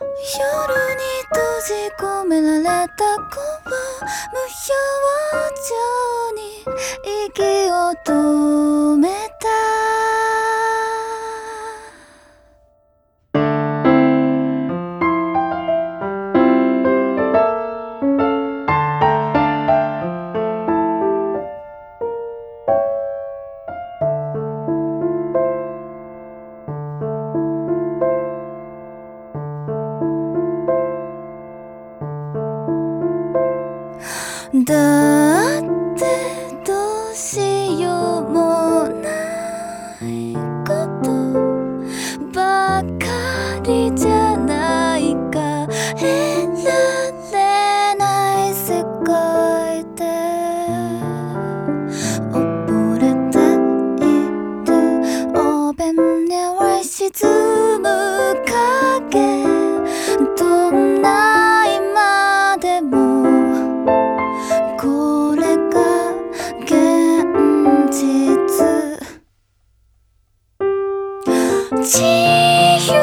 夜に閉じ込められた子は無表情に息を止めた。だってどうしようもないことばかりじゃないか。得られない世界で溺れているおべんには沈む影。どんな今でもこれが現実。自由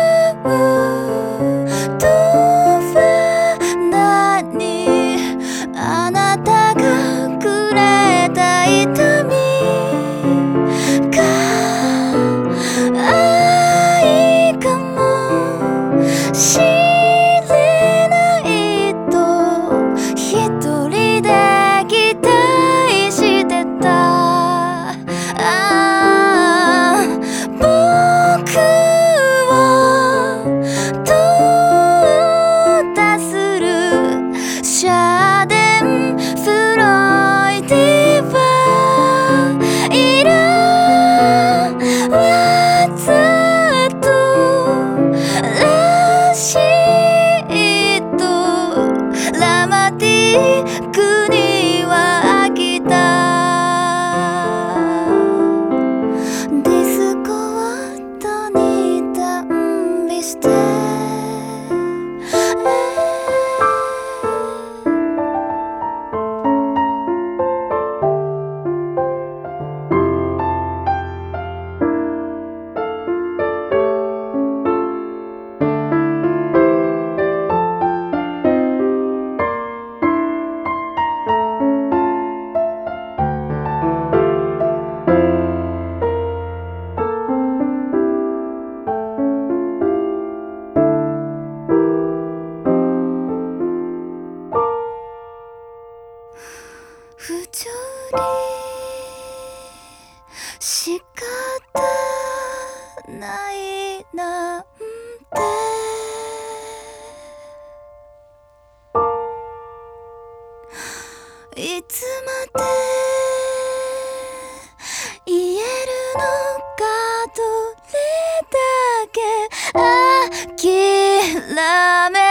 とは何？あなたがくれた痛みが愛かもしれないと一人で期待してた。僕を淘汰するシャデンフロイディはいらわざとらしいとラマティックには飽きた。ディスコ音にダンビして不条理仕方ないなんていつまで言えるのか。どれだけ諦め